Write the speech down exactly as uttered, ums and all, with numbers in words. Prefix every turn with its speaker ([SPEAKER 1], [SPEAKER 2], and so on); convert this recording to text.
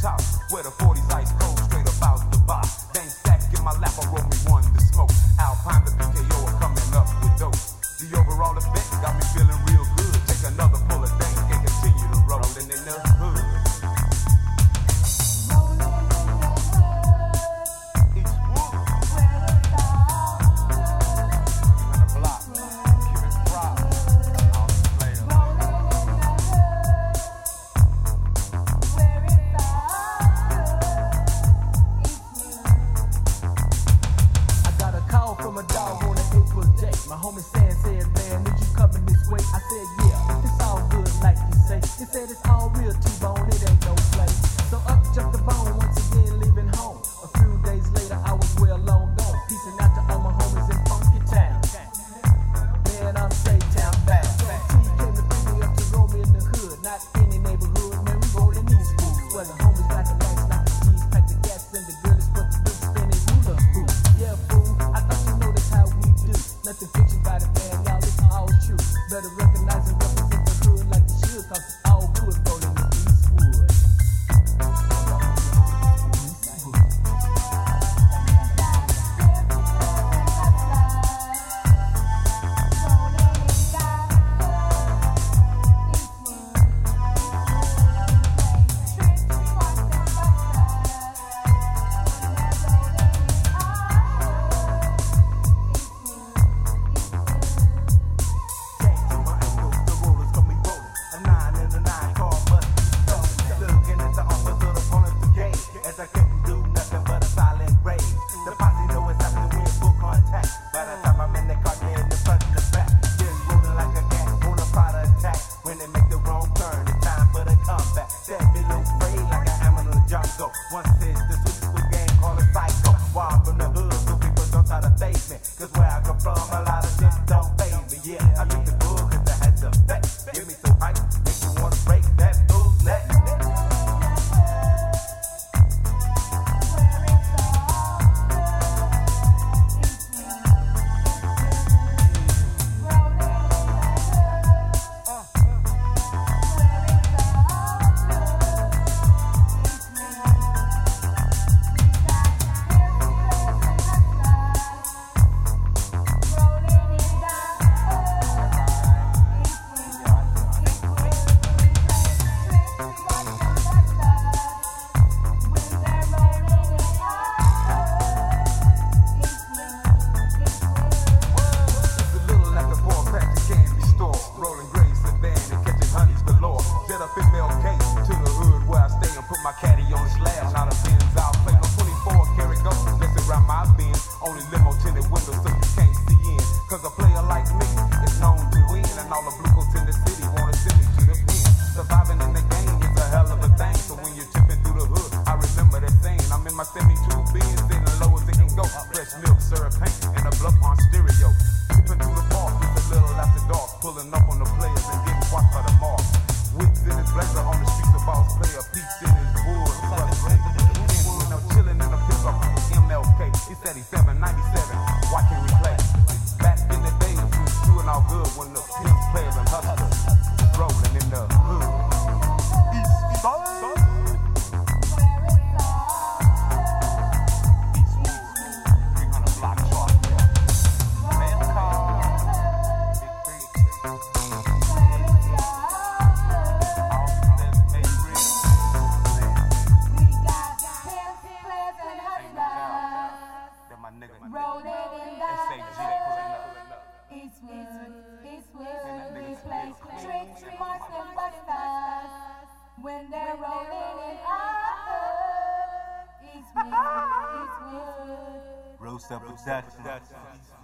[SPEAKER 1] top, where the forties ice cold, straight up out the box. Dang sack in my lap, I roll me one to smoke. Alpine, the P K O are coming up with dope. The overall effect got me feeling real good. Take another pull of dank and continue to rollin' in the hood.
[SPEAKER 2] From a dog on an April day. My homie Sam said, man, did you coming this way? I said, yeah, it's all good like you say. He said it's all real T-Bone, it ain't no play. So up jumped the bone, once again leaving home. A few days later, I was well long gone. Peacing out to all my homies in Funky Town. Man, I'm straight town back. T came to bring me up to roll me in the hood. Not any neighborhood, man, we rollin' these fools. Where the homies got the lights, not the keys, pack the gas, and the girl is put the big spinning hula hoop. Yeah, fool, I thought you know that's how we do. Nothing fiction about it, man, y'all, it's all true. Better recognize and represent the hood like you should, cause it's all good rolling with Eastwood.
[SPEAKER 1] One says the super game, call it psycho. Wild from the hood, so people don't try to face me. Cause where I come from, a lot of shit don't phase me. Yeah, I took the bull cause I had the effect. Give me some hype, make you wanna break that fool's neck. My caddy on the slab, not a Benz out. Play no twenty-four karat go. Let's around my Benz. Only limo tinted windows so you can't see in. Cause a player like me is known to win. And all the blue coats in the city wanna send me to the pen. Surviving in the game is a hell of a thing. So when you're tipping through the hood, I remember that saying. I'm in my seventy-two Benz, sitting low as it can go. Fresh milk, syrup, paint, and a bluff on stereo. Tipping through the park, it's a little after dark. Pulling up on the players and getting watched by the mob. Wigs in his blazer on the streets, the boss player. Peeps in his wood. Now chilling in the pickup with M L K. He said he's seven ninety-seven. Why can't we play? Back in the days, we was doing all good when the pimps, players, and hustlers rolling in the hood. East Side.
[SPEAKER 3] Rolling in the Eastwood, Eastwood, we play tricks, remarks, and busters. When they're rolling in our Eastwood, Eastwood.
[SPEAKER 1] Roast up production.